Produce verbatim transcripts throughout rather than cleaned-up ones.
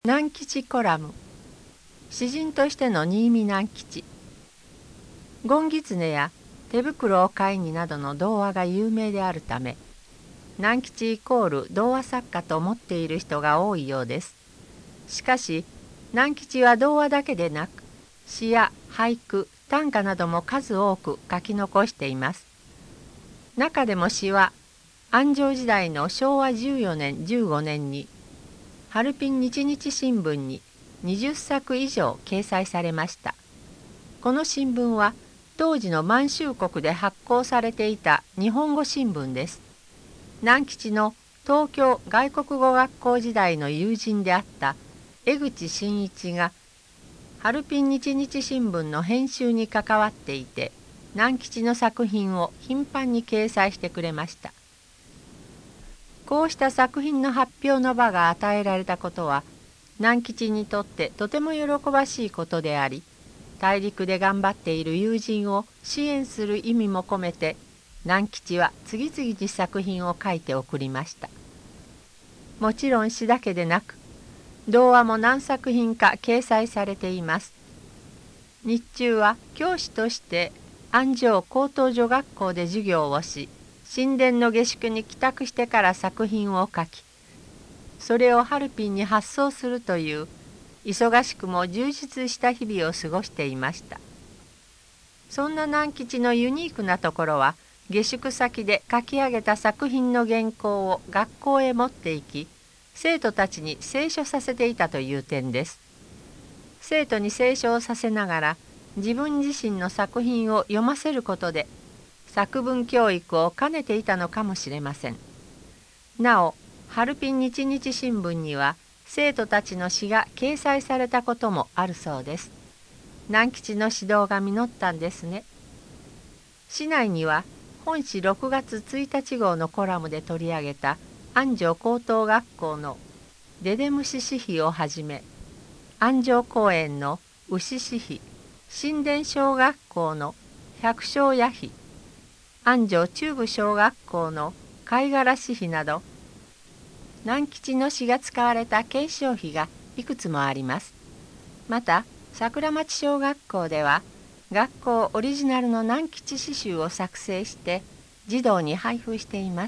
南吉コラム。詩人としての新見南吉。ゴンギツネや手袋を買いになどの童話が有名であるため、南吉イコール童話作家と思っている人が多いようです。しかし南吉は童話だけでなく、詩や俳句、短歌なども数多く書き残しています。中でも詩は安城時代のしょうわじゅうよねんじゅうごねんにハルピン日日新聞ににじゅっさく以上掲載されました。この新聞は当時の満州国で発行されていた日本語新聞です。南吉の東京外国語学校時代の友人であった江口真一がハルピン日日新聞の編集に関わっていて、南吉の作品を頻繁に掲載してくれました。こうした作品の発表の場が与えられたことは南吉にとってとても喜ばしいことであり、大陸で頑張っている友人を支援する意味も込めて、南吉は次々に作品を書いて送りました。もちろん詩だけでなく童話も何作品か掲載されています。日中は教師として安城高等女学校で授業をし、神殿の下宿に帰宅してから作品を書き、それをハルピンに発送するという忙しくも充実した日々を過ごしていました。そんな南吉のユニークなところは、下宿先で書き上げた作品の原稿を学校へ持って行き、生徒たちに清書させていたという点です。生徒に清書をさせながら自分自身の作品を読ませることで作文教育を兼ねていたのかもしれません。なお、ハルピン日日新聞には生徒たちの詩が掲載されたこともあるそうです。南吉の指導が実ったんですね。市内には本誌ろくがつついたち号のコラムで取り上げた安城高等学校のデデムシ詩碑をはじめ、安城公園の牛詩碑、神殿小学校の百姓夜碑、安城中部小学校の貝殻詩碑など、南吉の詩が使われた継承碑がいくつもあります。また桜町小学校では学校オリジナルの南吉詩集を作成して児童に配布しています。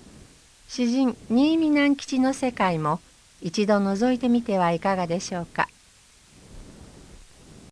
詩人新見南吉の世界も一度覗いてみてはいかがでしょうか。